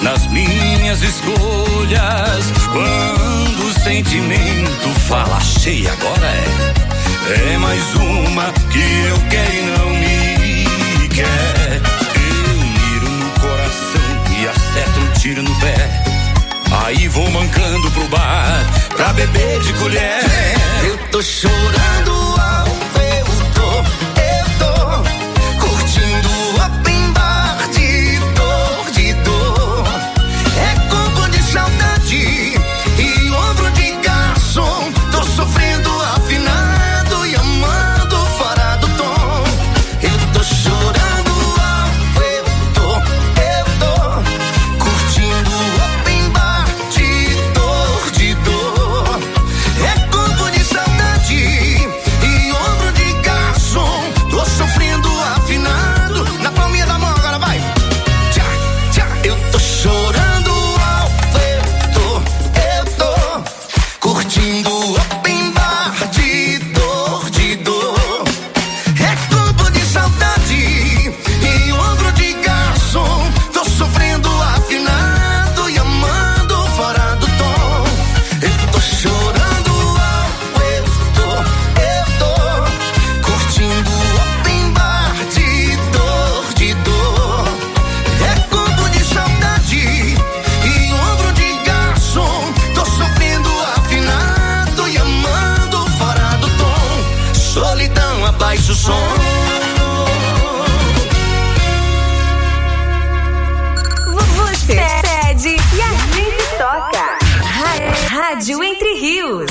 nas minhas escolhas. Quando o sentimento fala cheia, agora é mais uma que eu quero e não me quer. Eu miro no coração e acerto um tiro no pé. Aí vou mancando pro bar pra beber de colher. Eu tô chorando alto, eu tô curtindo o open bar de dor. É combo de saudade e ombro de garçom. Tô sofrendo afinado e amando fora do tom. Eu tô chorando alto, eu tô curtindo o open bar de dor. É combo de saudade e ombro de garçom. Tô sofrendo afinado na palminha da mão, agora vai. Tchá, tchá. Eu tô chorando alto, eu tô curtindo o open bar de dor. É combo de saudade e ombro de garçom. Tô sofrendo afinado e amando fora do tom. Eu tô chorando alto, eu tô curtindo o open bar de dor. É combo de saudade e ombro de garçom. Tô sofrendo afinado e amando fora do tom. Solidão, abaixa o som. Você pede e a gente toca. Rádio Entre Rios.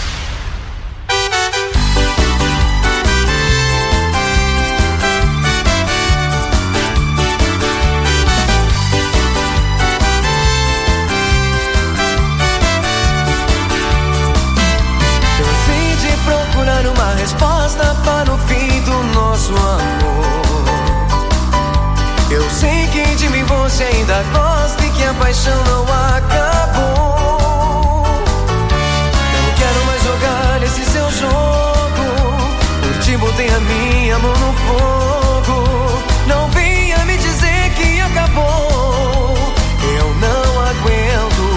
Cansei de procurar uma resposta para o fim do nosso amor. Eu sei que de mim você ainda gosta e que a paixão não acabou. Não quero mais jogar esse seu jogo. Eu te botei a minha mão no fogo. Não venha me dizer que acabou. Eu não aguento.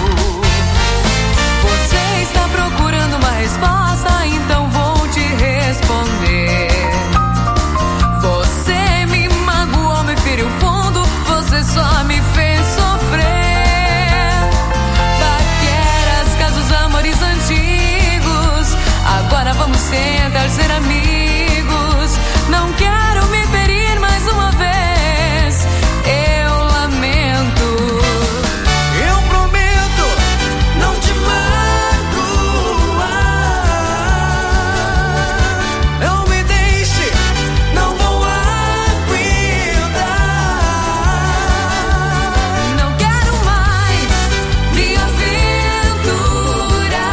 Você está procurando uma resposta, então vou te responder. Você me magoou, me feriu fundo, você só me fez sofrer. Paqueras, casos, amores antigos. Agora vamos sentar, ser amigos. Não quero me ferir mais uma vez. Eu lamento. Eu prometo não te magoar. Não me deixe, não vou aguentar. Não quero mais me aventurar.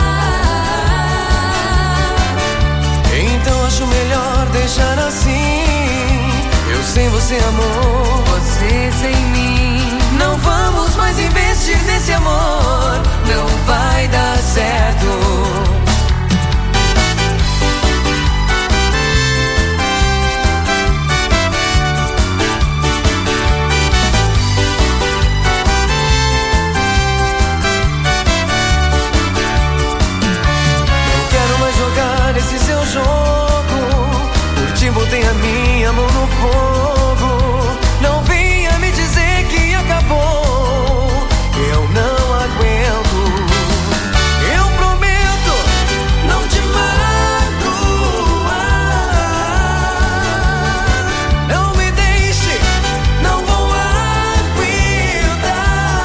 Então acho melhor deixar assim. Eu sem você, amor. Você sem mim. Não vamos mais investir nesse amor. Não vai dar certo. Não quero mais jogar esse seu jogo. Por ti botei a minha mão no fogo. Não venha me dizer que acabou. Eu não aguento. Eu prometo não te magoar. Não me deixe, não vou aguentar.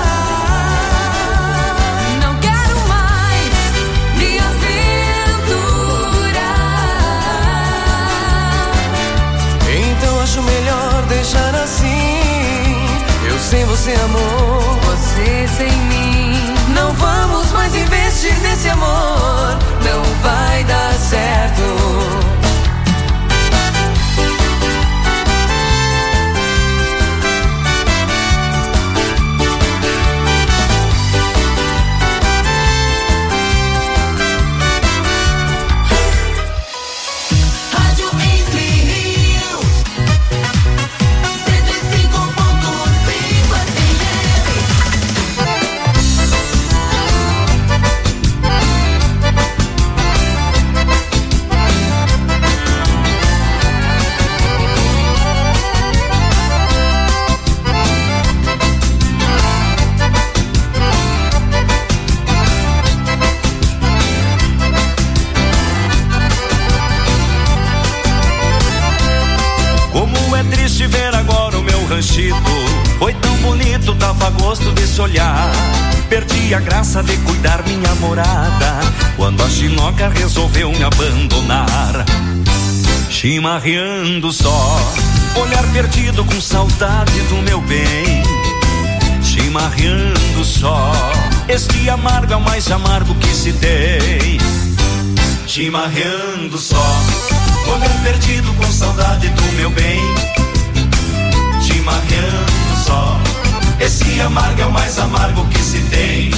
Não quero mais me aventurar. Então acho melhor deixar assim. Eu sem você, amor. Você sem mim. Não vamos mais investir nesse amor. Não vai dar certo. Rádio Entre Rios 105.5 FM. ranchito. Foi tão bonito, dava gosto desse olhar. Perdi a graça de cuidar minha morada quando a chinoca resolveu me abandonar. Chimarreando só, olhar perdido com saudade do meu bem. Chimarreando só, este amargo é o mais amargo que se tem. Chimarreando só, olhar perdido com saudade do meu bem. Chimarreando só, esse amargo é o mais amargo que se tem.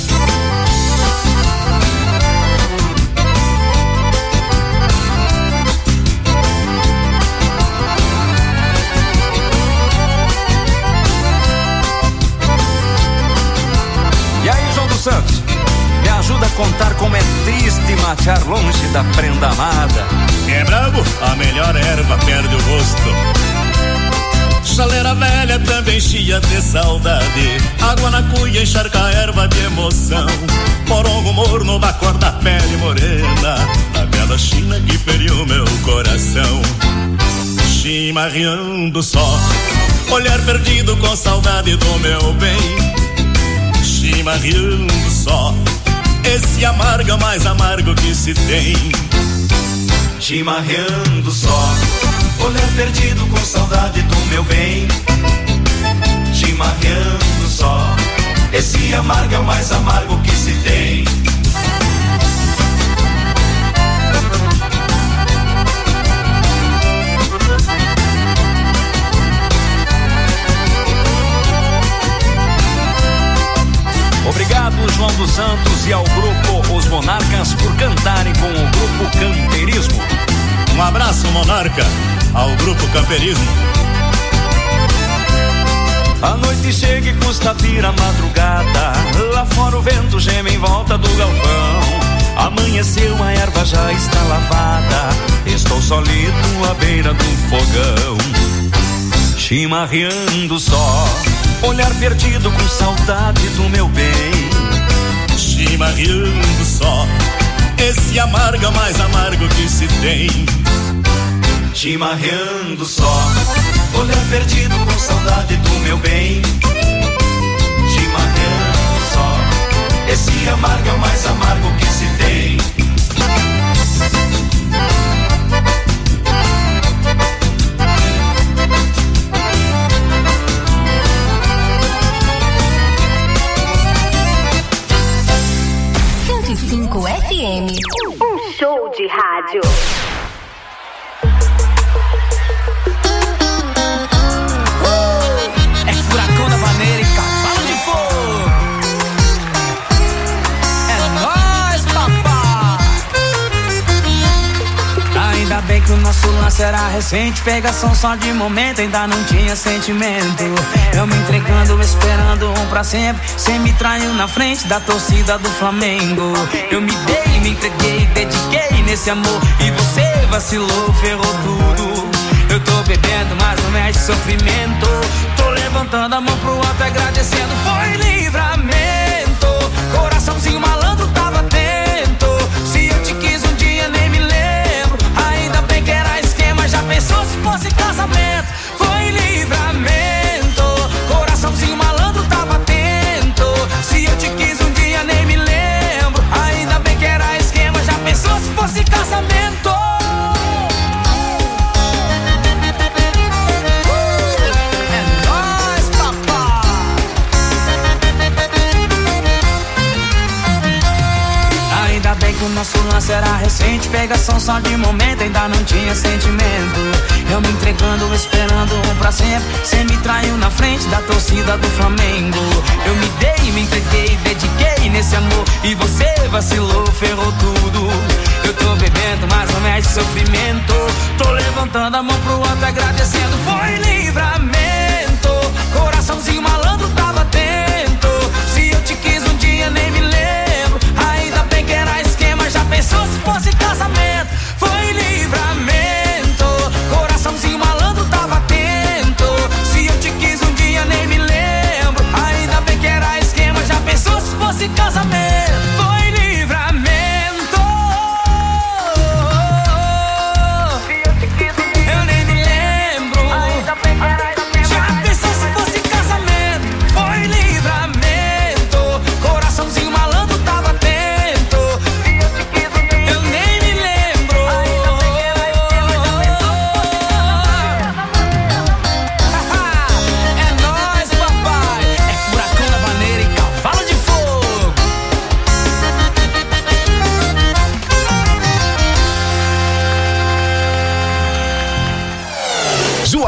E aí, João dos Santos, me ajuda a contar como é triste matear longe da prenda amada. É brabo, a melhor erva perde o rosto. Chaleira velha também cheia de saudade. Água na cuia encharca a erva de emoção. Porongo morno da cor da pele morena, a bela china que feriu meu coração. Chimarreando só, olhar perdido com saudade do meu bem. Chimarreando só, esse amargo é o mais amargo que se tem. Chimarreando só, olhar perdido com saudade do meu bem. Chimarreando só, esse amargo é o mais amargo que se tem. Obrigado, João dos Santos, e ao grupo Os Monarcas por cantarem com o grupo Camperismo. Um abraço, Monarca, ao grupo Camperismo. A noite chega e custa vir a madrugada. Lá fora o vento geme em volta do galpão. Amanheceu, a erva já está lavada. Estou solito à beira do fogão. Chimarreando só, olhar perdido com saudade do meu bem. Chimarreando só, esse amargo é o mais amargo que se tem. Chimarreando só, olhar perdido com saudade do meu bem. Chimarreando só, esse amargo é o mais amargo que se tem. FM, um show de rádio. É furacão da maneira e cavalo de fogo. É nóis, papai. Ainda bem que o nosso lance era recente. Pegação só de momento, ainda não tinha sentimento. Eu me entregando, esperando um pra sempre. Cê me traiu na frente da torcida do Flamengo. Eu me dei, me entreguei, dediquei nesse amor. E você vacilou, ferrou tudo. Eu tô bebendo, mas não mexe sofrimento. Tô levantando a mão pro alto, agradecendo. Foi livramento. Coraçãozinho malandro tava atento. Se eu te quis um dia, nem me lembro. Ainda bem que era esquema, já pensou se fosse casamento. Foi livramento. Coraçãozinho malandro tava atento. Se eu te quis um dia, nem me lembro. Ainda bem que era esquema, já pensou se fosse casamento. É nóis, papai. Ainda bem que o nosso lance era recente. Pegação só de momento, ainda não tinha sentimento. Eu me entregando, esperando um pra sempre. Cê me traiu na frente da torcida do Flamengo. Eu me dei, me entreguei, dediquei nesse amor. E você vacilou, ferrou tudo. Eu tô bebendo, mas não mexe sofrimento. Tô levantando a mão pro alto, agradecendo. Foi livramento. Coraçãozinho malandro tava atento. Se eu te quis um dia, nem me lembro. Ainda bem que era esquema, já pensou se fosse casamento. Foi livramento. Coraçãozinho malandro tava atento. Se eu te quis um dia, nem me lembro. Ainda bem que era esquema, já pensou se fosse casamento. Foi livramento. Eu nem me lembro. Ainda bem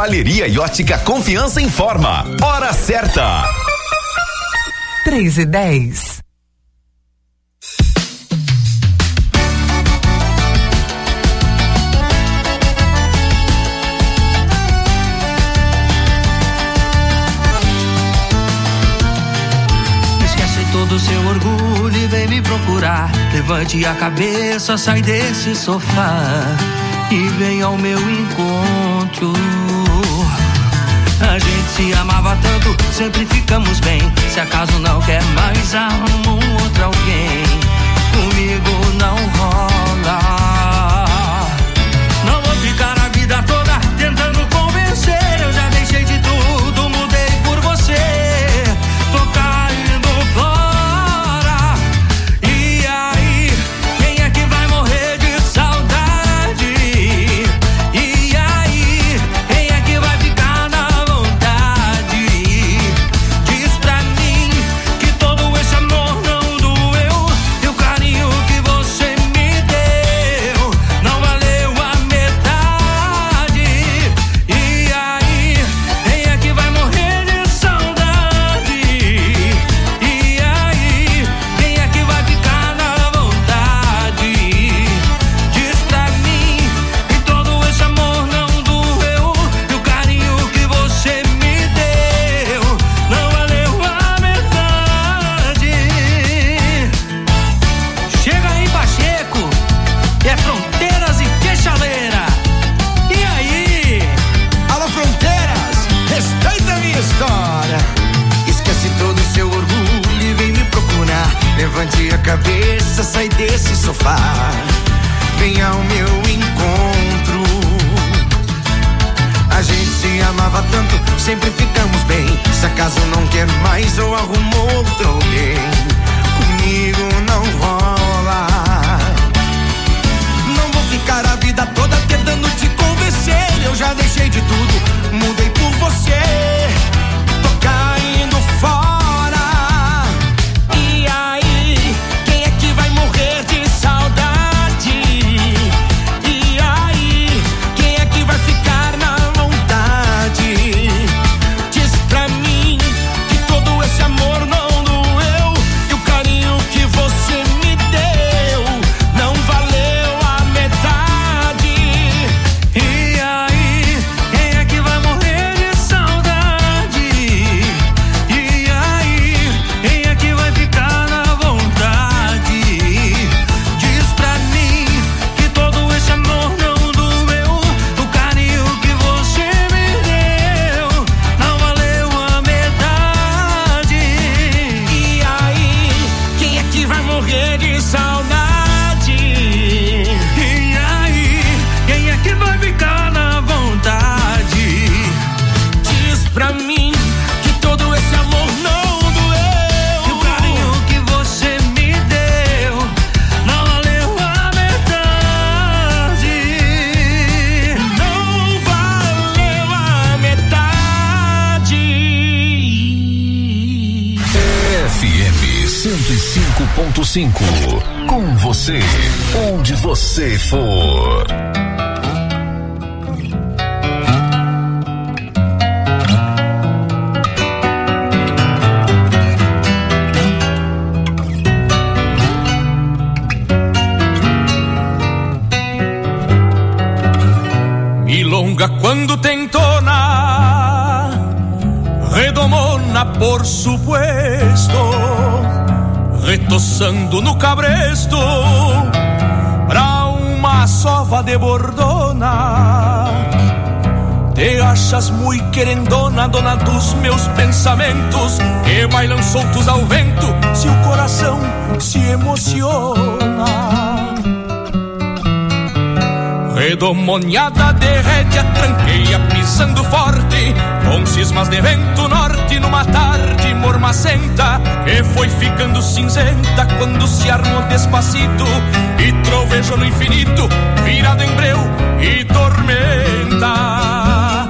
Joalheria e ótica Confiança informa. Hora certa. 3:10. Esquece todo o seu orgulho e vem me procurar. Levante a cabeça, sai desse sofá e vem ao meu encontro. A gente se amava tanto, sempre ficamos bem. Se acaso não quer mais, arruma um outro alguém. Comigo não rola. Não vou ficar a vida toda tentando convencer. Eu já deixei de tudo, mudei por você. Tô caindo fora. E aí, quem é que vai morrer de saudade? E aí, quem é que vai ficar na vontade? Diz pra mim que todo esse amor não doeu. E o carinho que você me deu não valeu a metade. E aí, quem é que vai morrer de saudade? E aí, quem é que vai ficar na vontade? Diz pra mim que todo esse amor não doeu. E o carinho que você me deu não valeu a metade. Chega aí, Pacheco, é Fronteiras e Queixaleira. E aí? Alô, Fronteiras, respeita a minha história. Esquece todo o seu orgulho e vem me procurar. Levante a cabeça, sai desse sofá, vem ao meu encontro. A gente se amava tanto, sempre ficamos bem. Se acaso não quer mais ou arrumou outro alguém, comigo não rola. Não vou ficar a vida toda tentando te convencer. Eu já deixei de tudo, mudei por você. Tô caindo fora. E aí, quem é que vai morrer de saudade? E aí, quem é que vai ficar na vontade? Diz pra mim que todo esse amor não doeu. E o carinho que você me deu não valeu a metade. E aí, quem é que vai morrer de saudade? E aí, quem é que vai ficar na vontade? Diz pra mim que todo esse amor não doeu. O carinho que você me deu não valeu a metade. E aí, quem é que vai morrer de saudade? E aí, quem é que vai ficar na vontade? Diz pra mim que todo esse amor não doeu. E o carinho que você me deu não valeu a metade. Não valeu a metade. FM 105.5. Com você, onde você for. Milonga quando tentona, redomona por supuesto, retoçando no cabresto, pra uma sova de bordona. Te achas muito querendona, dona dos meus pensamentos, que bailam soltos ao vento, se o coração se emociona. Redomoniada de rédea, tranqueia pisando forte, com cismas de vento norte, numa tarde mormacenta, que foi ficando cinzenta quando se armou despacito e trovejou no infinito, virado em breu e tormenta.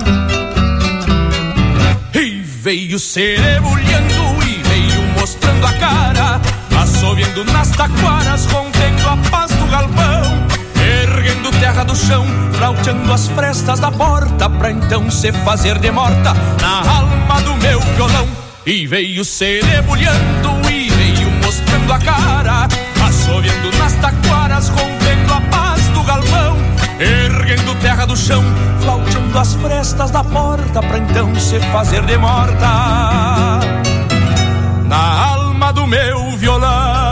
E veio cerebulhando e veio mostrando a cara, assoviando nas taquaras, rompendo a paz do galpão, erguendo terra do chão, flauta flauteando as frestas da porta, pra então se fazer de morta na alma do meu violão. E veio se debulhando e veio mostrando a cara, assoviando nas taquaras, rompendo a paz do galpão, erguendo terra do chão, flauteando as frestas da porta, pra então se fazer de morta na alma do meu violão.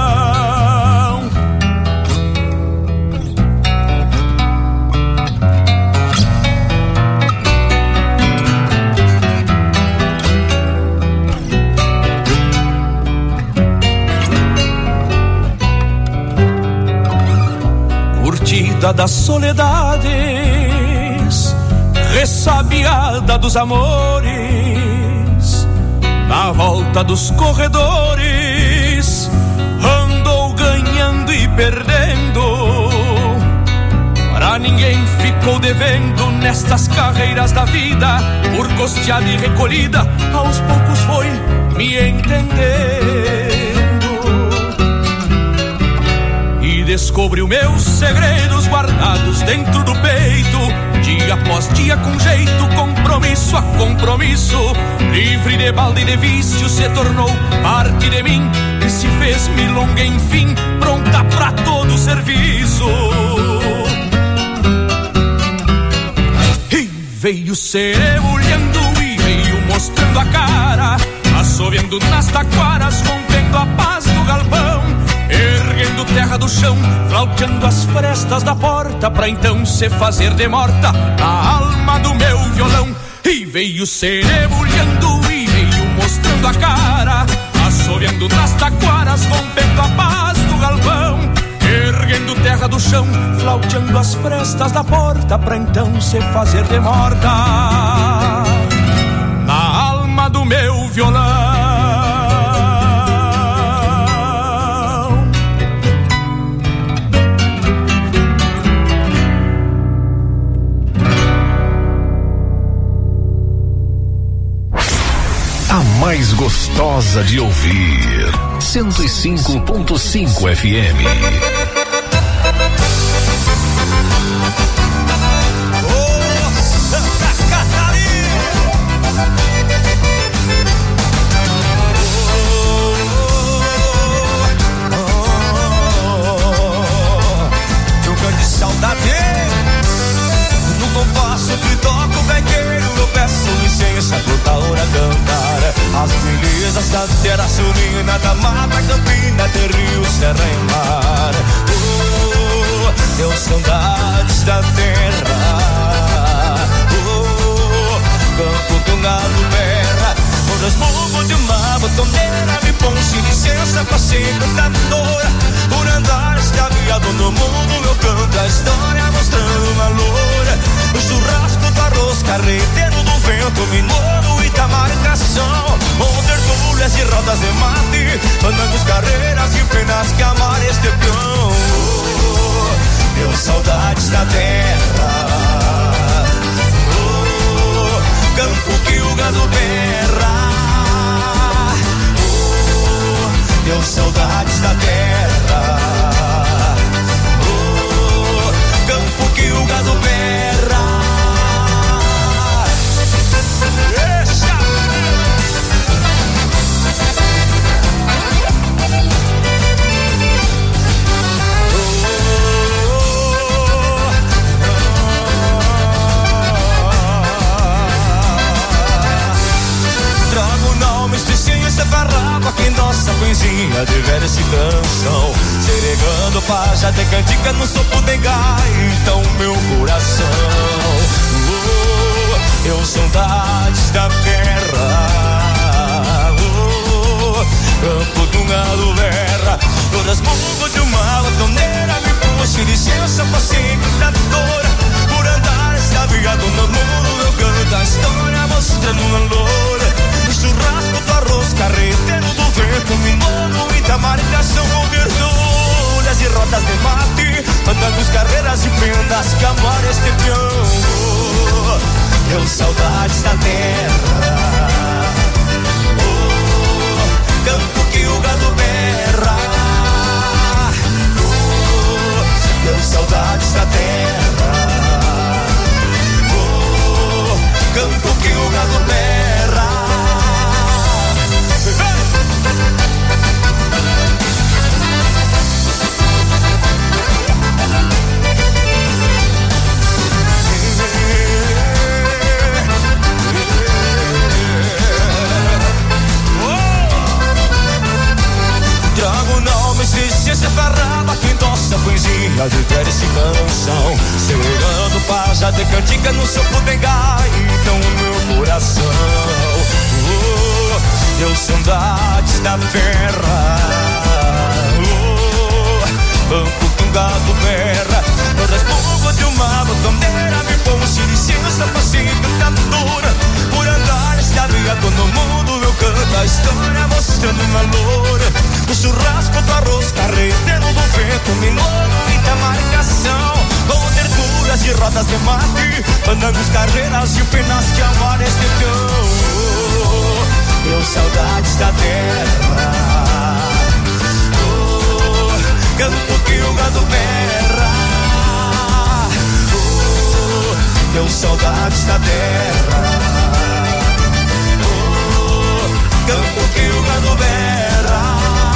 Curtida das soledades, ressabiada dos amores, na volta dos corredores, andou ganhando e perdendo. Pra ninguém ficou devendo nestas carreiras da vida, por costeada e recolhida, aos poucos foi me entendendo. E descobriu meus segredos guardados dentro do peito, dia após dia com jeito, compromisso a compromisso, livre de balde e de vício, se tornou parte de mim e se fez milonga enfim, pronta pra todo o serviço. E veio se debulhando e veio mostrando a cara, assoviando nas taquaras, rompendo a paz do galpão, erguendo terra do chão, flauteando as frestas da porta, pra então se fazer de morta a alma do meu violão. E veio se debulhando e veio mostrando a cara, assoviando nas taquaras, rompendo a paz do galpão, erguendo terra do chão, flauteando as frestas da porta, pra então se fazer de morta na alma do meu violão. A mais gostosa de ouvir, 105.5 FM. Jogando de saudade, no compasso que toca o vaqueiro, eu peço licença por tal hora cantar as belezas da terra sulina, da mata, campina, de rio, serra e mar. Deu saudades da terra, campo do gado berra, por os morros de uma botoneira, me põe-se licença pra ser cantadora, por andar extraviado no mundo, eu canto a história mostrando uma loura, o churrasco do arroz, carreteiro do vento, minoro e da marcação, com tertúlias e rodas de mate, andamos carreiras e penas que amar este cão. Deu saudades da terra, campo que o gado berra, deu saudades da terra, campo que o gado berra. Farrapa que nossa coisinha de velha se canção, seregando paja de cantica no sopro de gaita o meu coração. Eu saudades da terra, campo do gado berra, todas murros de uma batoneira, me puxe licença pra ser cantadora, por andar extraviado no mundo, eu canto a história mostrando uma loura, o churrasco do arroz, carreteiro do vento, minoro e da marcação, com verdulhas e rodas de mate, andando carreiras e prendas que amar este peão. Deu saudades da terra, campo que o gado berra, deu saudades da terra, Resistência ferrada que endossa a poesia de Pérez e canção. Segurando paz de cantiga no sopro de gaita o meu coração. Eu saudades da terra. Banco que um gado berra. No respongo de uma botoneira. Me ponte licença pra ser cantadora. Por andar esta via todo mundo eu canto a história mostrando valor. No churrasco do arroz carreteiro do vento minuto e da marcação. Com terturas de rodas de mate, andando carreiras e penas que amar este tão. Eu saudades da terra. Canto que o gado berra. Deu saudades da terra. Canto que o gado berra.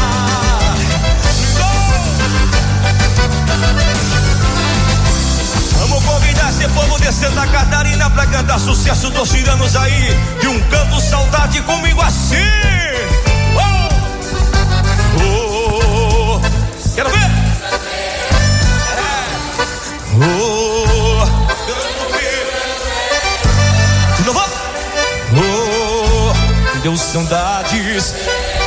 Vamos convidar esse povo de Santa Catarina pra cantar sucesso dos tiranos aí. E um canto saudade comigo assim. Quero ver? De novo? Deu saudades.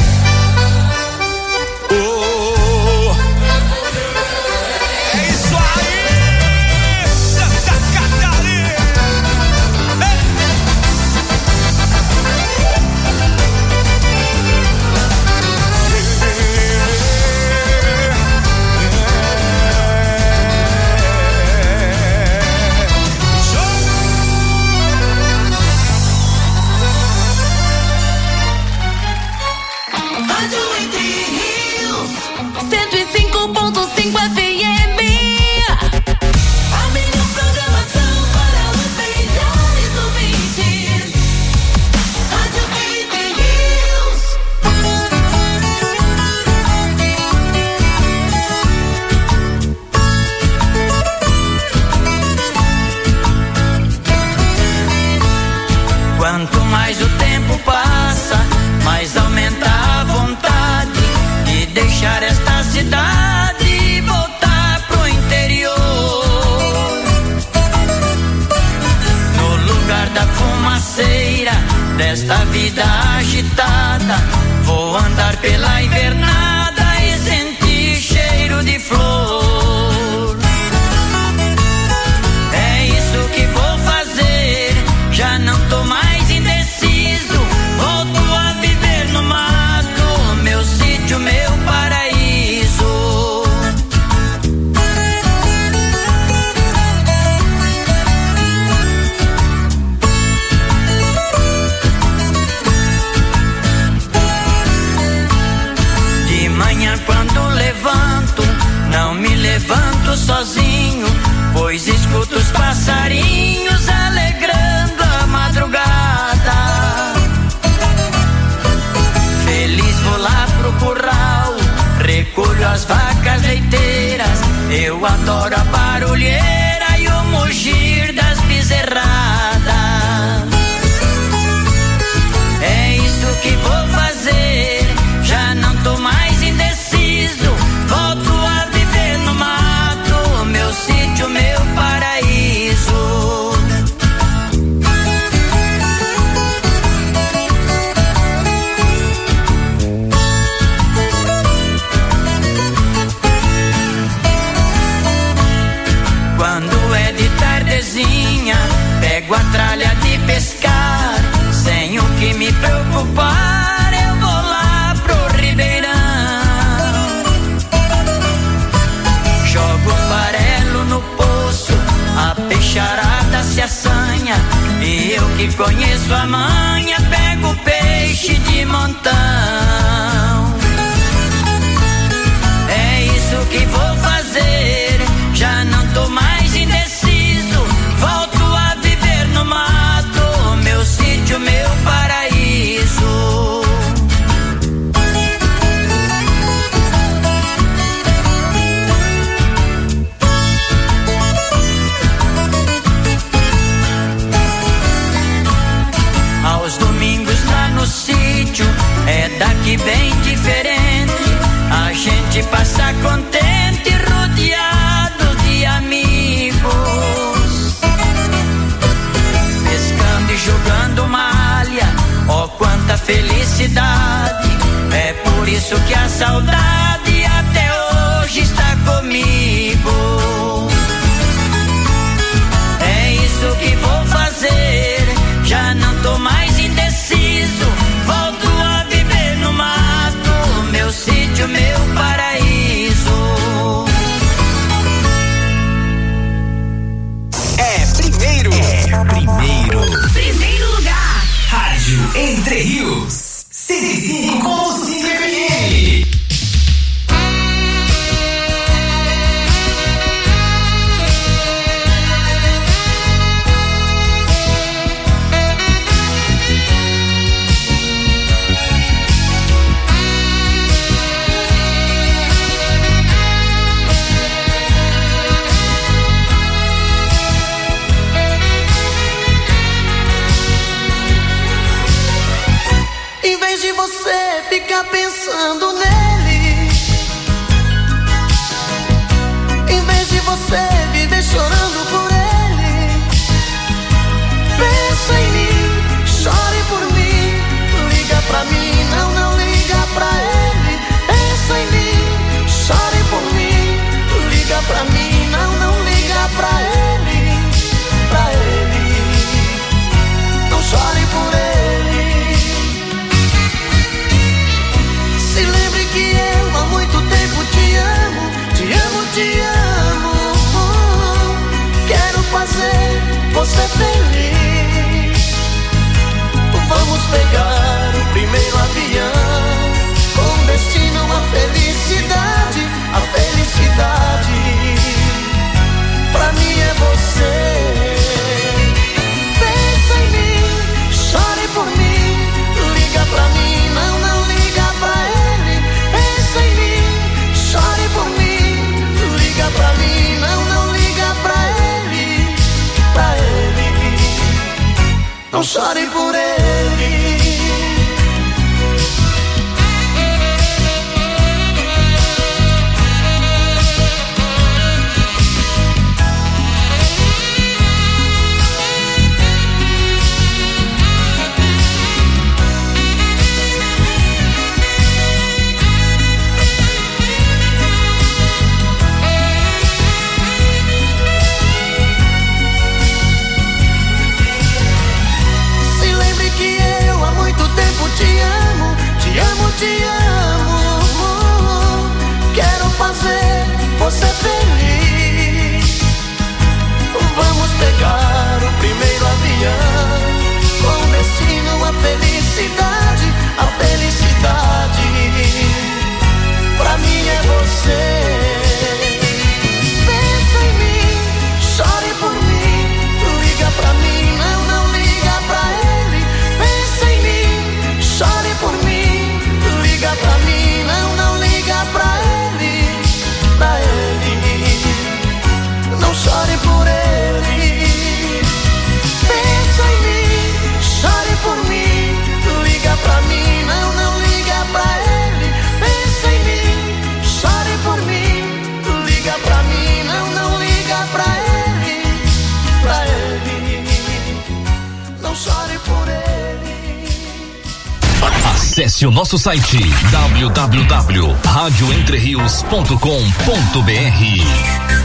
É isso aí, Santa Catarina. Quanto mais o tempo passa, mais aumenta a vontade de deixar esta cidade e voltar pro interior. No lugar da fumaceira desta vida agitada, vou andar pela invernada e sentir cheiro de flor. É isso que vou fazer, já não tô mais indeciso, volto a viver no mato, meu sítio, meu paraíso. De manhã quando levanto, não me levanto sozinho, pois escuto os passarinhos alegrando a madrugada. Feliz vou lá pro curral, recolho as vacas leiteiras. Eu adoro a barulheira e o mugir das bezerradas. É isso que vou fazer, já não tô mais indeciso, volto a viver no mato, meu sítio, meu paraíso. Quando é de tardezinha, pego a tralha de pescar, sem o que me preocupar, eu vou lá pro ribeirão. Jogo farelo no poço, a peixarada se assanha, e eu que conheço a manha, pego peixe de montão. É isso que vou fazer, já não tô mais indeciso, volto a viver no mato, meu sítio, meu paraíso. te passar contente, rodeado de amigos, pescando e jogando malha. Oh, quanta felicidade! É por isso que a saudade até hoje está comigo. É isso que vou fazer, já não tô mais indeciso. Volto a viver no mato, meu sítio, meu paraíso. Primeiro lugar. Rádio Entre Rios 105.5 FM. Você fica pensando nele, em vez de você viver chorando por ele. Pensa em mim, chore por mim, liga pra mim, não liga pra ele. Pensa em mim, chore por mim, liga pra mim, não liga pra ele, pra ele. Não chore por ele. Se lembre que eu há muito tempo te amo, te amo, te amo. Quero fazer você feliz. Vamos pegar o primeiro avião, com destino à felicidade, a felicidade. Pra mim é você. Pensa em mim, chore por mim, liga pra mim, não liga pra ele. Pensa em mim, chore por mim, liga pra mim, não liga pra ele, pra ele. Não chore por ele. Te amo, quero fazer você feliz. Vamos pegar o primeiro avião, com destino à felicidade, a felicidade. Pra mim é você. Pensa em mim, chore por mim, liga pra mim, não liga pra ele. Pensa em mim, chore por mim, liga pra mim, não liga pra ele, pra ele. Não chore por ele. Pensa em mim, chore por mim, liga pra mim, não liga pra ele. Pensa em mim, chore por mim, liga pra mim, não liga pra ele, pra ele. Não chore por ele. Acesse o nosso site www.radioentrerios.com.br.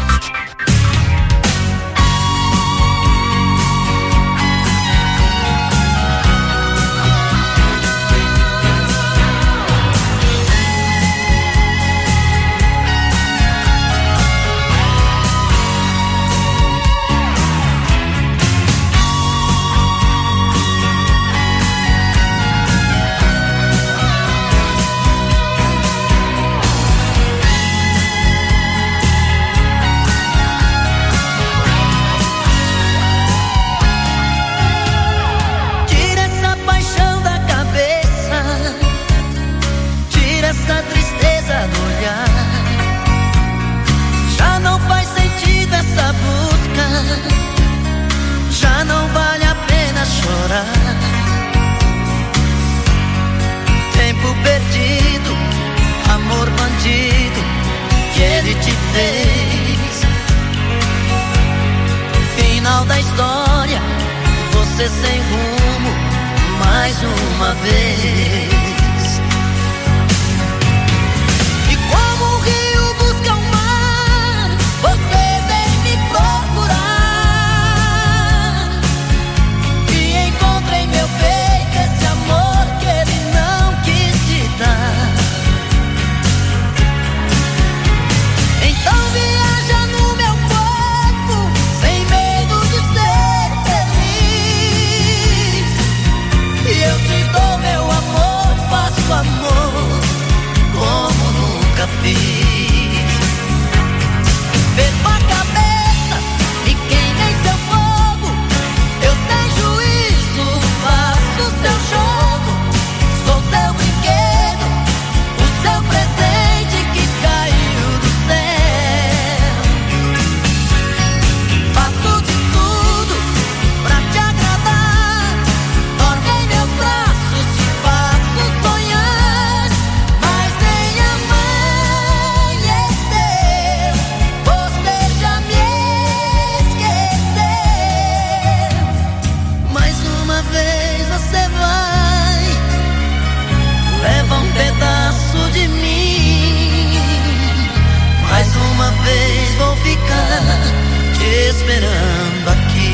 você sem rumo mais uma vez. E como o rio busca o mar, você vem me procurar. E encontrei meu peito esse amor que ele não quis te dar. Então viaja no meu corpo, sem medo de ser feliz. E eu te dou meu amor, faço amor como nunca fiz. Perco a cabeça e queimei seu fogo. Eu sem juízo faço seu jogo. Sou seu brinquedo, o seu presente que caiu do céu. Faço de tudo pra te agradar. Dorme em meus braços, te faço sonhar. Mas nem amanheceu, você já me esqueceu. Mais uma vez você vai, leva um pedaço de mim. Mais uma vez vou ficar te esperando aqui.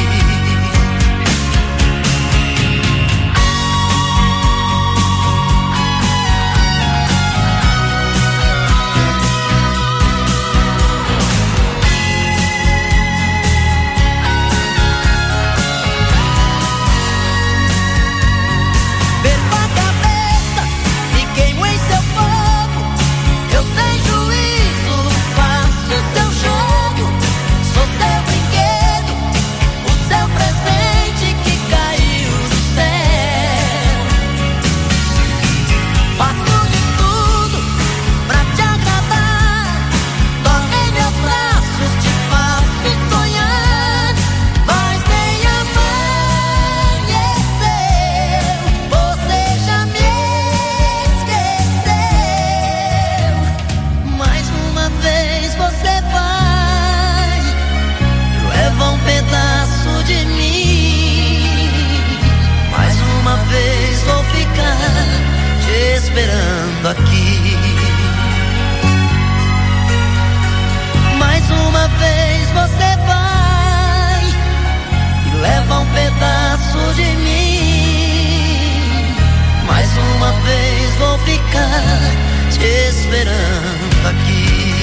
Perco a cabeça e queimo em seu fogo. Eu sem juízo faço seu jogo. Sou seu brinquedo, o seu presente que caiu do céu. Faço de tudo pra te agradar. Dorme em meus braços, te faço sonhar. Mas nem amanheceu, você já me esqueceu. Mais uma vez você vai, leva um pedaço de mim. Mais uma vez vou ficar te esperando aqui. Mais uma vez você vai e leva um pedaço de mim. Mais uma vez vou ficar te esperando aqui.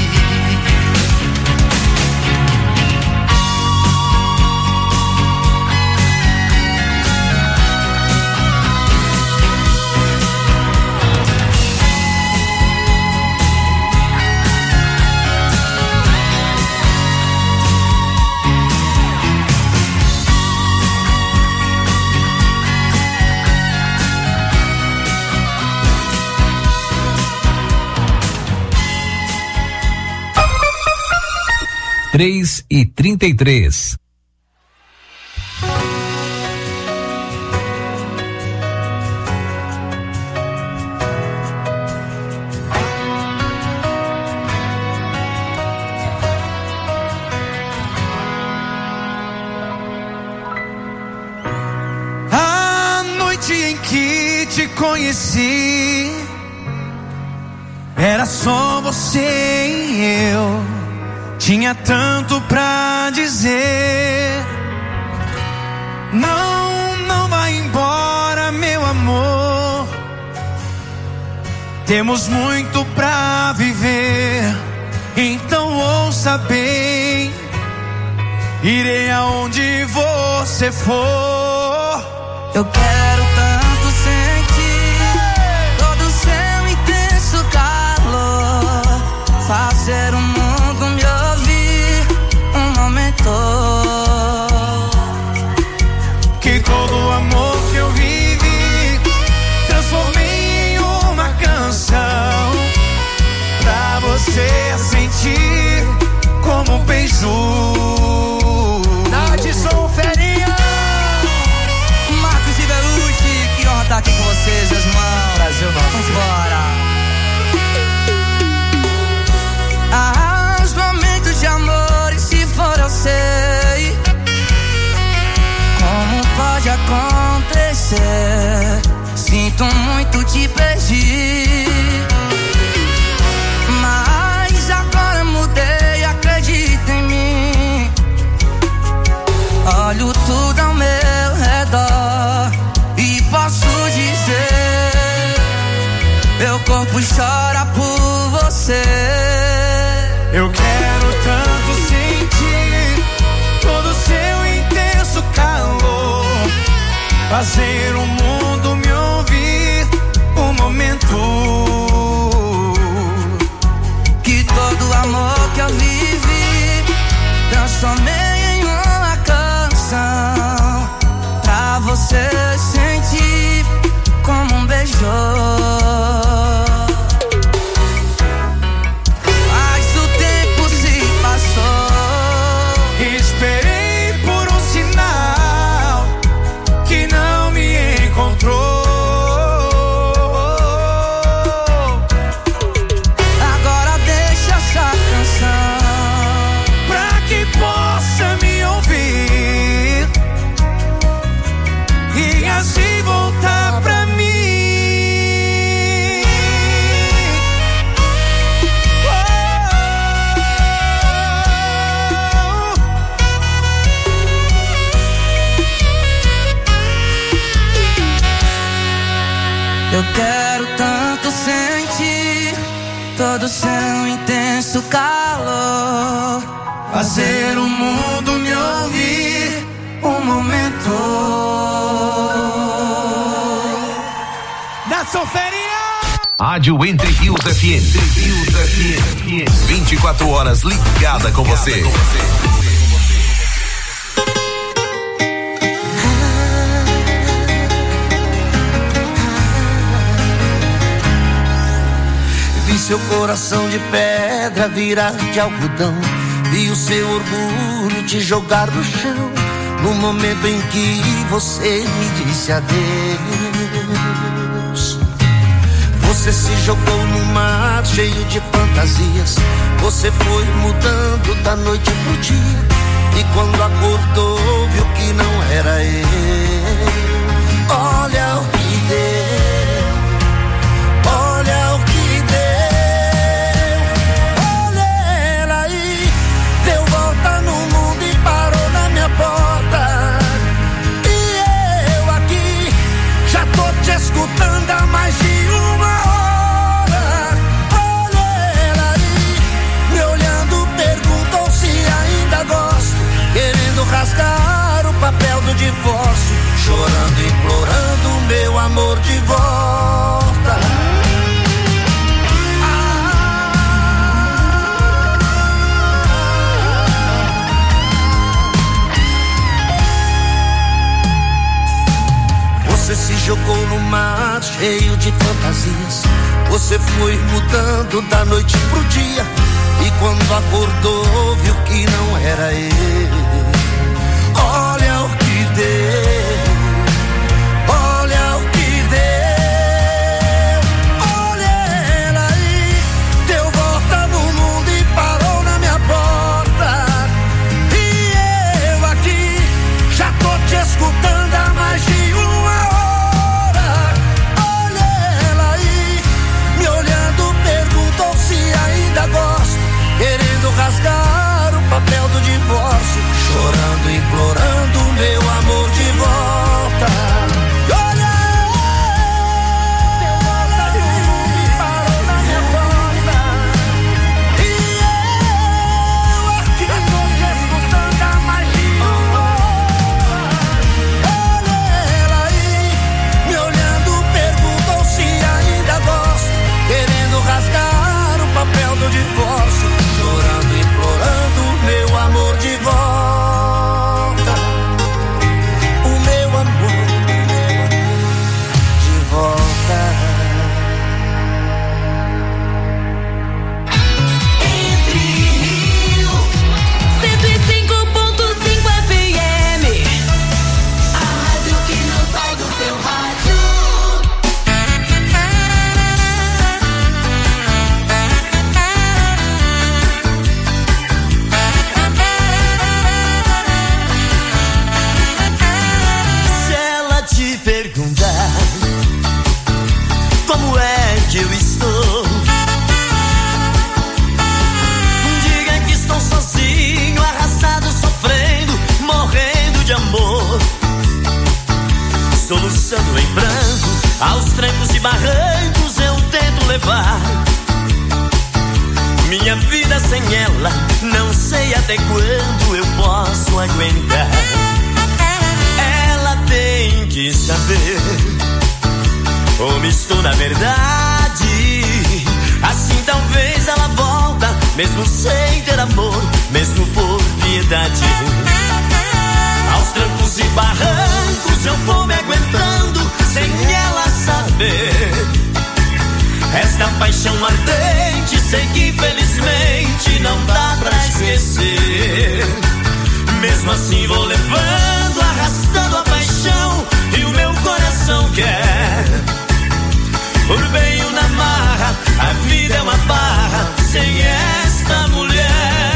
Três e 33. A noite em que te conheci, era só você e eu. Tinha tanto pra dizer. Não, não vai embora, meu amor. Temos muito pra viver. Então ouça bem. Irei aonde você for. Eu quero tanto sentir todo o seu intenso calor. Fazer o mundo me ouvir um momento. Que todo o amor que eu vivi transformei em uma canção pra você sentir como um beijo. Nadson Ferinha, Marcos e Belucci, que honra estar aqui com vocês, meus irmãos. Brasil nosso. Vamos embora. Os momentos de amor, e se for eu sei como pode você. Sinto muito te perder, mas agora mudei, acredita em mim. Olho tudo ao meu redor e posso dizer, meu corpo chora por você. Eu quero tanto sentir todo o seu intenso calor, fazer o mundo me ouvir um momento, que todo o amor que eu vivi transformei em uma canção, pra você sentir como um beijou. Eu quero tanto sentir todo o seu intenso calor, fazer o mundo me ouvir um momento. Nação Feria! Rádio Entre Rios FM. 24 horas ligada com você. Vi seu coração de pedra virar de algodão, vi o seu orgulho te jogar no chão, no momento em que você me disse adeus. Você se jogou no mar cheio de fantasias, você foi mudando da noite pro dia, e quando acordou viu que não era eu. Olha o que deu, olha o que porta, e eu aqui já tô te escutando há mais de uma hora. Olha ela aí, me olhando, perguntou se ainda gosto, querendo rasgar o papel do divórcio, chorando, implorando meu amor de volta. Você se jogou no mar cheio de fantasias, você foi mudando da noite pro dia, e quando acordou viu que não era ele. Olha o que deu, olha o que deu, olha ela aí, deu volta no mundo e parou na minha porta, e eu aqui já tô te escutando há mais de uma hora. Gosto, querendo rasgar o papel do divórcio, chorando, implorando soluçando em pranto, aos trancos e barrancos eu tento levar minha vida sem ela, não sei até quando eu posso aguentar. Ela tem que saber como estou na verdade, assim talvez ela volta, mesmo sem ter amor, mesmo por piedade. Aos trancos e barrancos eu vou me aguentando, sem ela saber. Esta paixão ardente, sei que felizmente não dá pra esquecer. Mesmo assim vou levando, arrastando a paixão, e o meu coração quer. Por bem ou na marra, a vida é uma barra sem esta mulher.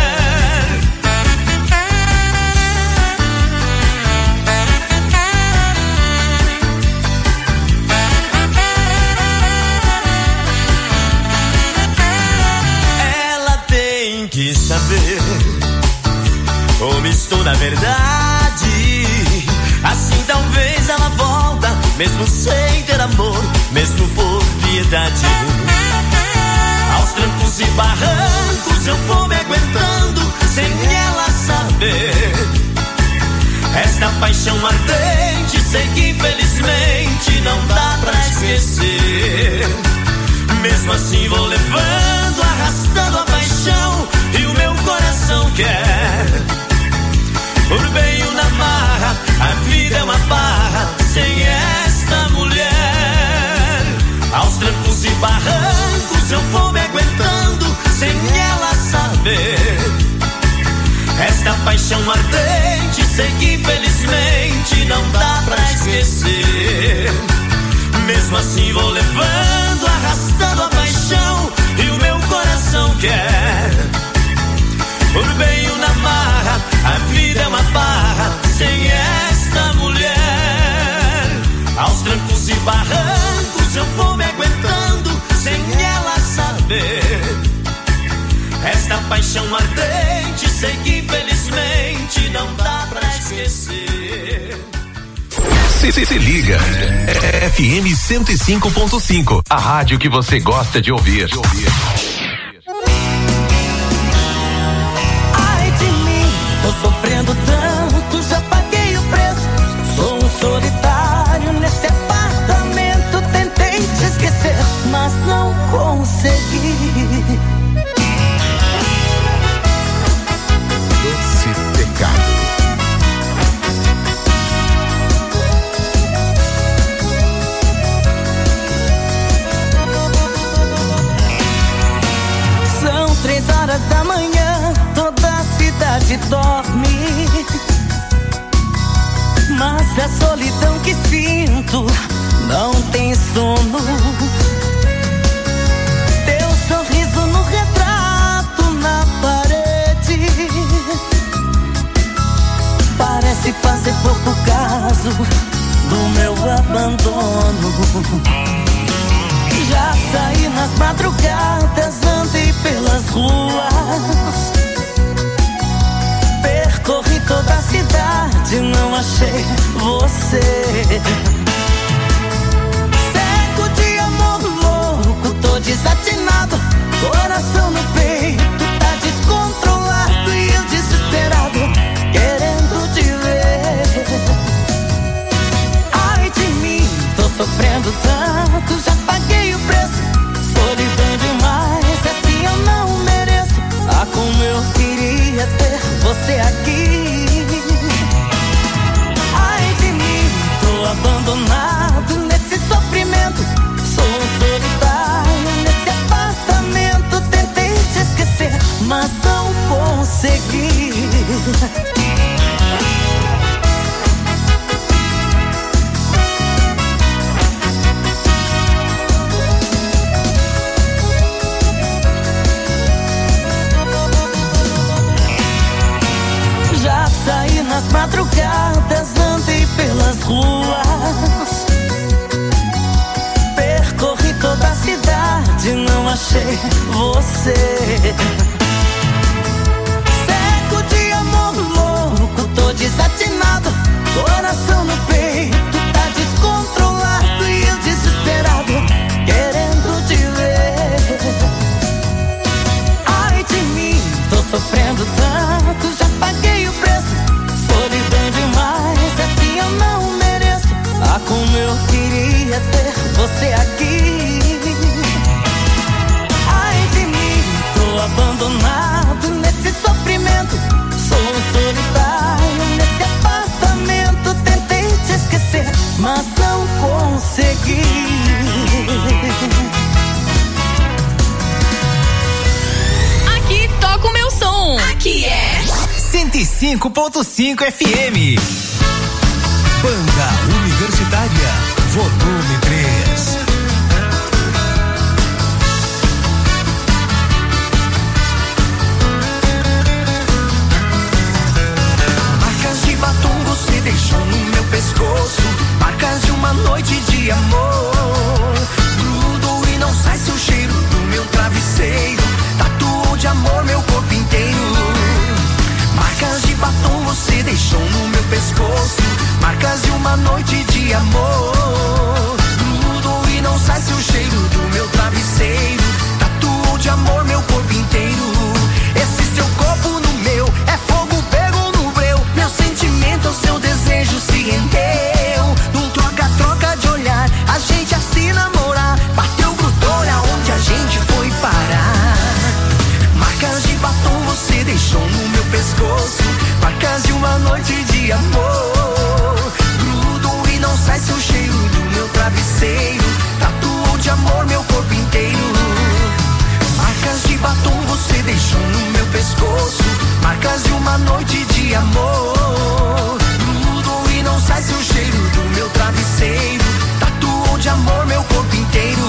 Que saber como estou na verdade, assim talvez ela volta, mesmo sem ter amor, mesmo por piedade. Aos trancos e barrancos eu vou me aguentando, sem ela saber. Esta paixão ardente, sei que felizmente não dá pra esquecer. Mesmo assim vou levando, arrastando a paixão, e o meu coração quer. Por bem ou na marra, a vida é uma barra sem esta mulher. Aos trancos e barrancos eu vou me aguentando, sem ela saber. Esta paixão ardente, sei que felizmente não dá pra esquecer. Mesmo assim vou levando, arrastando a paixão, e o meu coração quer. Por bem ou na marra, a vida é uma barra sem esta mulher. Aos trancos e barrancos eu vou me aguentando, sem ela saber. Esta paixão ardente, sei que felizmente não dá pra esquecer. Se liga, FM 105.5, a rádio que você gosta de ouvir. Ai de mim, tô sofrendo tanto, já paguei o preço. Sou um solitário nesse apartamento. Tentei te esquecer, mas não consegui. Doce pecado. São 3 horas da manhã, toda a cidade dorme. Mas a solidão que sinto não tem sono. Teu sorriso no retrato na parede parece fazer pouco caso do meu abandono. Já saí nas madrugadas, andei pelas ruas, percorri toda a cidade, não achei você. Cego de amor louco, tô desatinado, coração no peito tá descontrolado, e eu desesperado, querendo te ver. Ai de mim, tô sofrendo tanto, já paguei o preço. Solidão demais, assim eu não mereço. Ah, como eu queria ter você aqui. Ai de mim, tô abandonado nesse sofrimento. Sou um solitário nesse apartamento. Tentei te esquecer, mas não consegui. Já saí nas madrugadas, andei pelas ruas, percorri toda a cidade, não achei você. Cego de amor louco, tô desatinado, coração no peito tá descontrolado. 105.5 FM. Banda Universitária, volume 3. Marcas de batom você deixou no meu pescoço, marcas de uma noite de amor. Grudou e não sai seu cheiro do meu travesseiro, tatuou de amor meu corpo inteiro. Marcas de batom você deixou no meu pescoço, marcas de uma noite de amor. Grudou e não sai seu cheiro do meu travesseiro, tatuou de amor meu corpo inteiro. Esse seu corpo no meu é fogo pegou no breu, meu sentimento ao seu desejo se rendeu. Num troca-troca de olhar, a gente a se namorar, bateu, grudou, olha onde a gente foi parar. Marcas de batom você deixou no meu pescoço, marcas de uma noite de amor. Grudou e não sai seu cheiro do meu travesseiro, tatuou de amor meu corpo inteiro. Marcas de batom você deixou no meu pescoço, marcas de uma noite de amor. Grudou e não sai seu cheiro do meu travesseiro, tatuou de amor meu corpo inteiro.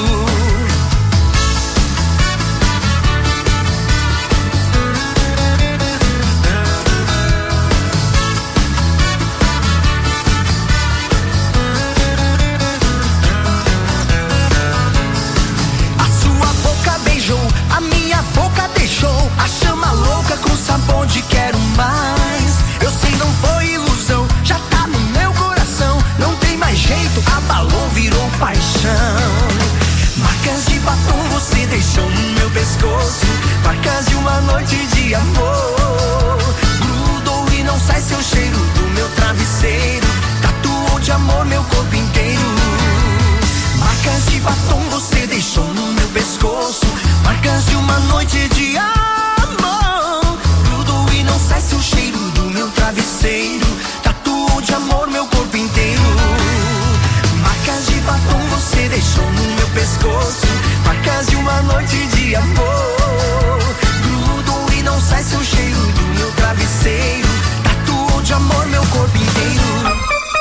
A minha boca deixou a chama louca com sabor de quero mais. Eu sei não foi ilusão, já tá no meu coração, não tem mais jeito, abalou, virou paixão. Marcas de batom você deixou no meu pescoço, marcas de uma noite de amor. Grudou e não sai seu cheiro do meu travesseiro, tatuou de amor meu corpo inteiro. Marcas de batom você deixou no meu pescoço, marcas de uma noite de amor. Grudou e não sai seu cheiro do meu travesseiro, tatuou de amor meu corpo inteiro. Marcas de batom você deixou no meu pescoço, marcas de uma noite de amor. Grudou e não sai seu cheiro do meu travesseiro, tatuou de amor meu corpo inteiro.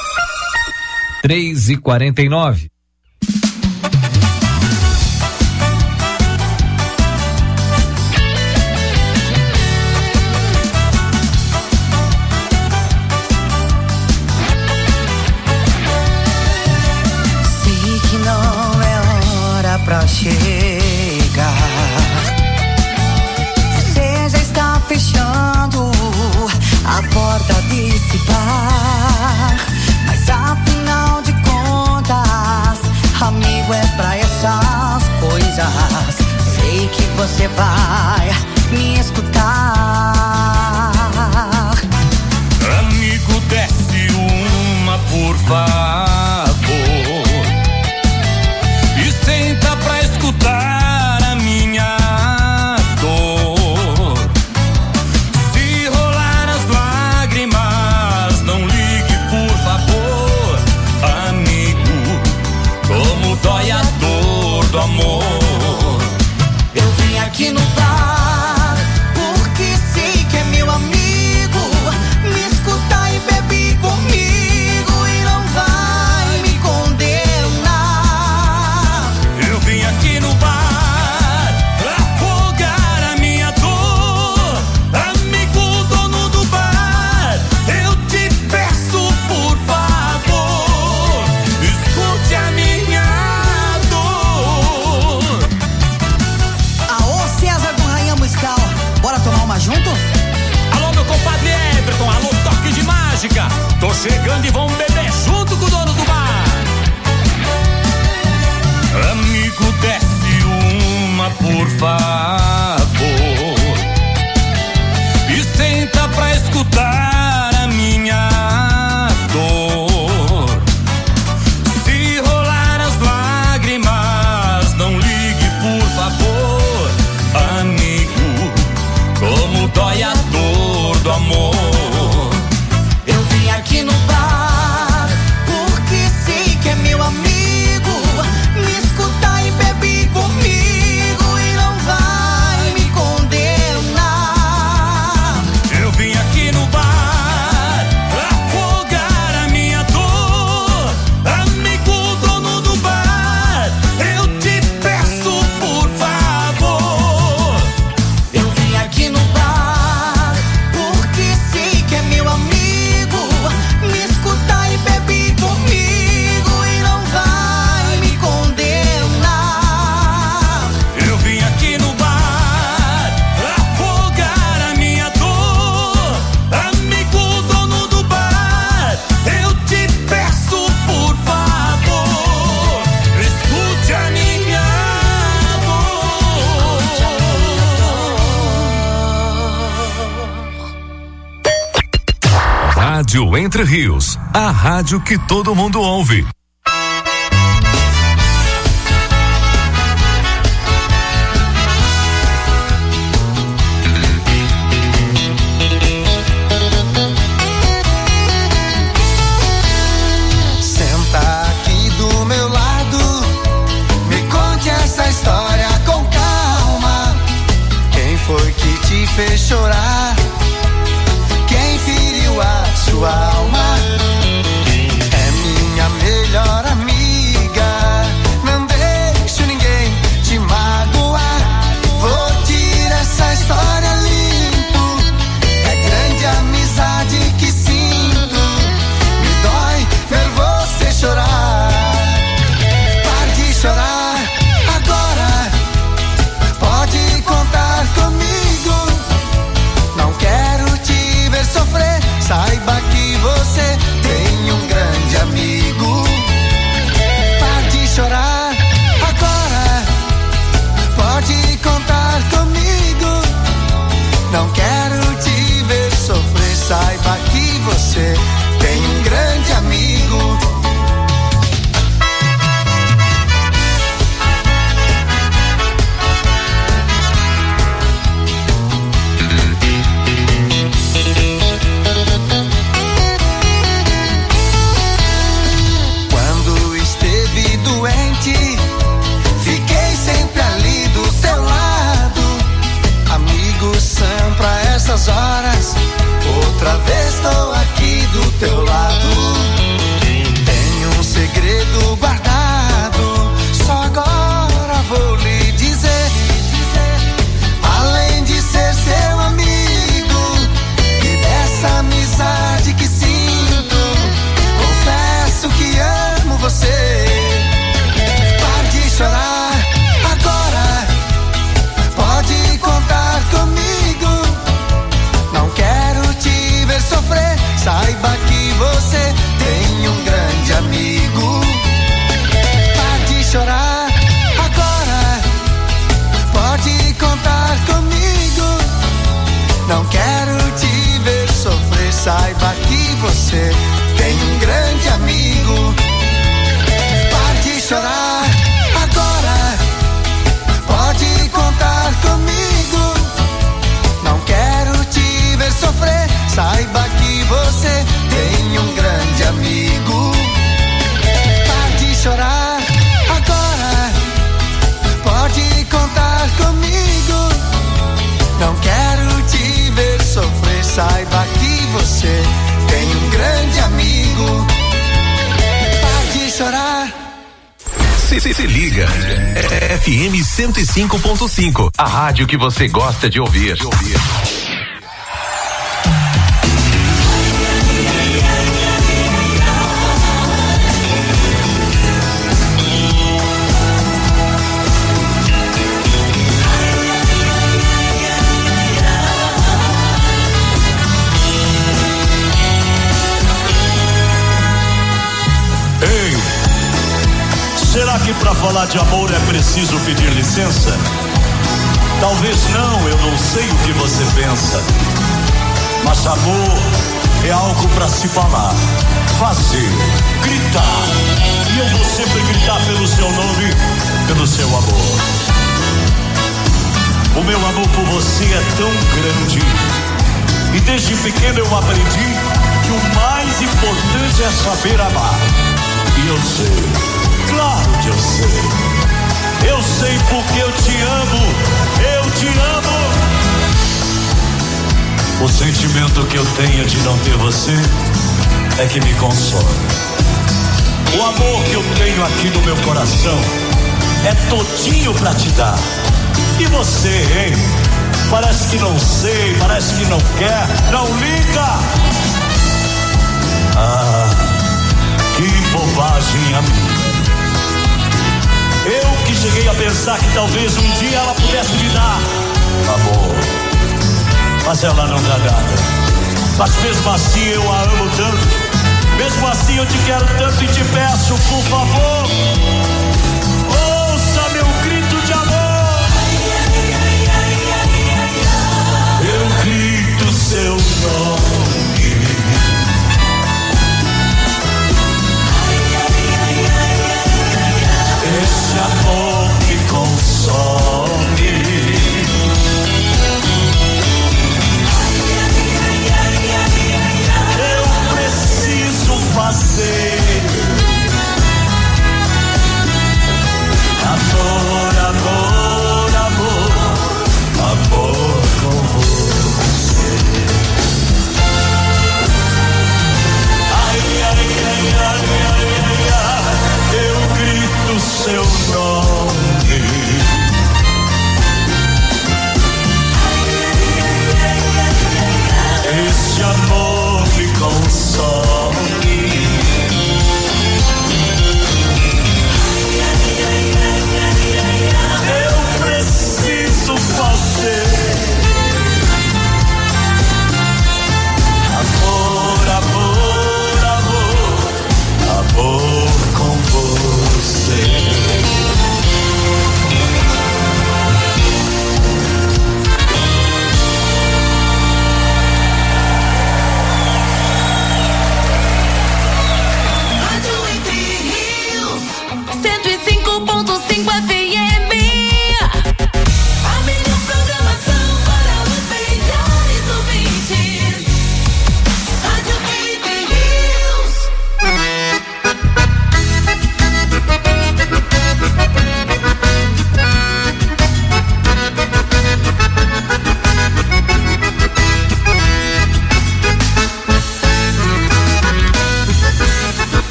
3h49. Pra chegar, você já está fechando a porta desse bar, mas afinal de contas, amigo, é pra essas coisas. Sei que você vai me escutar. Amigo, desce uma, por favor, senta pra escutar a minha dor. Se rolar as lágrimas, não ligue, por favor, amigo, como dói a dor do amor. Eu vim aqui no bar porque sei que é meu amigo, me escutar e beber comigo e não vai me condenar. Vim aqui no bar pra afogar a minha dor. Amigo, dono do bar, eu te peço, por favor, escute a minha dor. Aô, César do Rainha Musical, bora tomar uma junto? Alô, meu compadre Everton, alô, toque de mágica. Tô chegando e vamos beber junto com o dono do bar. Amigo, desce uma, por favor, e senta pra escutar a minha dor. Se rolar as lágrimas, não ligue, por favor, amigo, como dói a dor do amor. Eu vim aqui no bar porque sei que é meu amigo, me escutar e beber comigo e não vai Rádio Entre Rios, a rádio que todo mundo ouve. Fez chorar, quem feriu a sua alma é minha melhor amiga. Não deixo ninguém te magoar. Vou tirar essa história limpo. É grande a amizade que sinto. Me dói ver você chorar. Pare de chorar agora. Pode contar comigo. Não quero te ver sofrer. Saiba que você tem um grande amigo. Pare de chorar agora. Pode contar comigo. Não quero te ver sofrer. Saiba que você tem um grande amigo. Fiquei sempre ali do seu lado. Amigo, são pra essas horas. Outra vez estou aqui do teu lado. Tenho um segredo guardado. Só agora vou lhe dizer. Além de ser seu amigo e dessa amizade que sinto, confesso que amo você. Chorar agora. Pode contar comigo. Não quero te ver sofrer. Saiba que você tem um grande amigo. Pode chorar agora. Pode contar comigo. Não quero te ver sofrer. Saiba que você tem um grande amigo. Pode chorar agora. Pode contar comigo. Não quero te ver sofrer. Saiba que você tem um grande amigo. Pode chorar agora. Pode contar comigo. Não quero te ver sofrer. Saiba que você tem um grande amigo. Pode chorar. Se liga, FM 105.5, a rádio que você gosta de ouvir. Será que pra falar de amor é preciso pedir licença? Talvez não, eu não sei o que você pensa. Mas amor é algo pra se falar, fazer, gritar. E eu vou sempre gritar pelo seu nome, pelo seu amor. O meu amor por você é tão grande. E desde pequeno eu aprendi que o mais importante é saber amar. E eu sei. Claro que eu sei porque eu te amo, O sentimento que eu tenho de não ter você é que me consola. O amor que eu tenho aqui no meu coração é todinho pra te dar. E você, hein? Parece que não sei, parece que não quer, não liga. Ah, que bobagem a mim. Eu que cheguei a pensar que talvez um dia ela pudesse me dar amor, mas ela não dá nada. Mas mesmo assim eu a amo tanto, mesmo assim eu te quero tanto e te peço, por favor,